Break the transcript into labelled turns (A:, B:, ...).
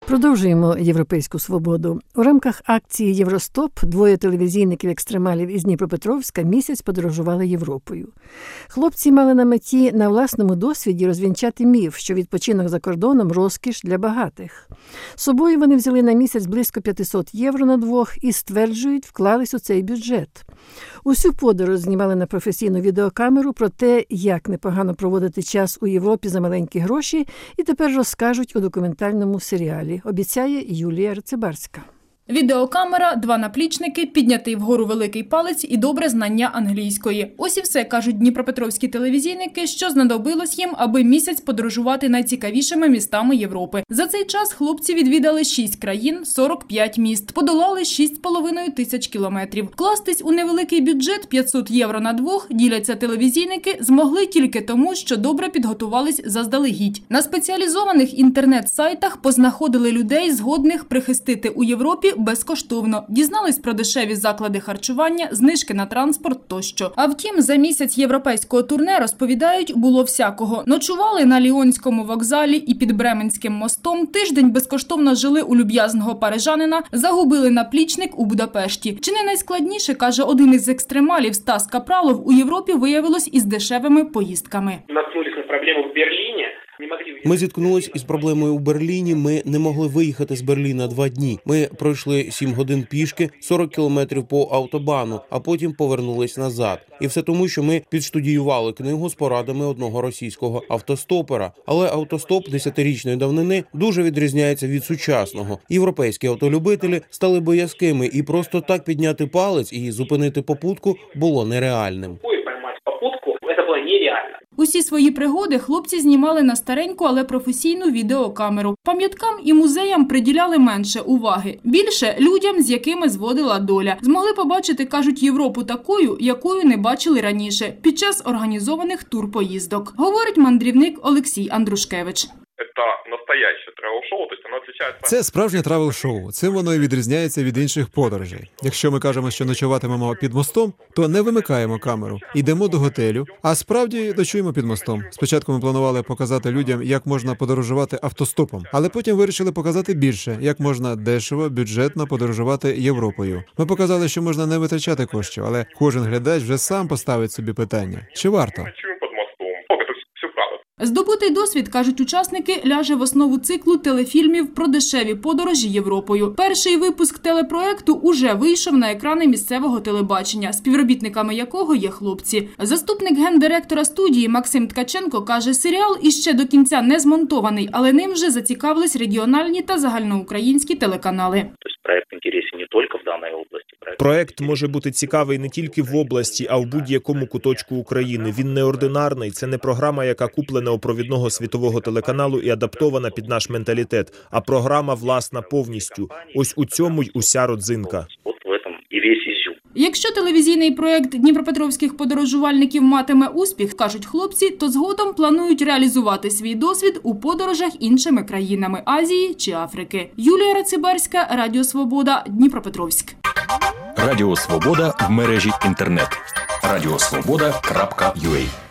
A: Продовжуємо «Європейську свободу». У рамках акції «Євростоп» двоє телевізійників-екстремалів із Дніпропетровська місяць подорожували Європою. Хлопці мали на меті на власному досвіді розвінчати міф, що відпочинок за кордоном – розкіш для багатих. З собою вони взяли на місяць близько 500 євро на двох і, стверджують, вклались у цей бюджет. Усю подорож знімали на професійну відеокамеру про те, як непогано проводити час у Європі за маленькі гроші, і тепер розкажуть у документальному серіалі, обіцяє Юлія Рацибарська.
B: Відеокамера, 2 наплічники, піднятий вгору великий палець і добре знання англійської. Ось і все, кажуть дніпропетровські телевізійники, що знадобилось їм, аби місяць подорожувати найцікавішими містами Європи. За цей час хлопці відвідали 6 країн, 45 міст, подолали 6,5 тисяч кілометрів. Вкластись у невеликий бюджет 500 євро на двох, діляться телевізійники, змогли тільки тому, що добре підготувались заздалегідь. На спеціалізованих інтернет-сайтах познаходили людей, згодних прихистити у Європі безкоштовно. Дізнались про дешеві заклади харчування, знижки на транспорт тощо. А втім, за місяць європейського турне, розповідають, було всякого. Ночували на Ліонському вокзалі і під Бременським мостом, тиждень безкоштовно жили у люб'язного парижанина, загубили наплічник у Будапешті. Чи не найскладніше, каже один із екстремалів Стас Капралов, у Європі виявилось із дешевими поїздками.
C: Наткнулись на проблему в Берліні.
D: Ми зіткнулись із проблемою у Берліні, ми не могли виїхати з Берліна 2 дні. Ми пройшли 7 годин пішки, 40 кілометрів по автобану, а потім повернулись назад. І все тому, що ми підштудіювали книгу з порадами одного російського автостопера. Але автостоп 10-річної давнини дуже відрізняється від сучасного. Європейські автолюбителі стали боязкими, і просто так підняти палець і зупинити попутку було нереальним.
B: Усі свої пригоди хлопці знімали на стареньку, але професійну відеокамеру. Пам'яткам і музеям приділяли менше уваги. Більше людям, з якими зводила доля. Змогли побачити, кажуть, Європу такою, якою не бачили раніше, під час організованих турпоїздок. Говорить мандрівник Олексій Андрушкевич.
E: Це справжнє тревел-шоу. Цим воно і відрізняється від інших подорожей. Якщо ми кажемо, що ночуватимемо під мостом, то не вимикаємо камеру. Йдемо до готелю, а справді ночуємо під мостом. Спочатку ми планували показати людям, як можна подорожувати автостопом, але потім вирішили показати більше, як можна дешево, бюджетно подорожувати Європою. Ми показали, що можна не витрачати коштів, але кожен глядач вже сам поставить собі питання, чи варто?
B: Здобутий досвід, кажуть учасники, ляже в основу циклу телефільмів про дешеві подорожі Європою. Перший випуск телепроекту уже вийшов на екрани місцевого телебачення, співробітниками якого є хлопці. Заступник гендиректора студії Максим Ткаченко каже, серіал іще до кінця не змонтований, але ним вже зацікавились регіональні та загальноукраїнські телеканали.
F: Проект інтересний не тільки в даній області.
G: Проект може бути цікавий не тільки в області, а в будь-якому куточку України. Він неординарний, це не програма, яка куплена у провідного світового телеканалу і адаптована під наш менталітет, а програма власна повністю. Ось у цьому й уся родзинка.
B: Якщо телевізійний проєкт дніпропетровських подорожувальників матиме успіх, кажуть хлопці, то згодом планують реалізувати свій досвід у подорожах іншими країнами Азії чи Африки. Юлія Рацибарська, Радіо Свобода, Дніпропетровськ.
H: Радіо Свобода в мережі інтернет. Радіосвобода.ua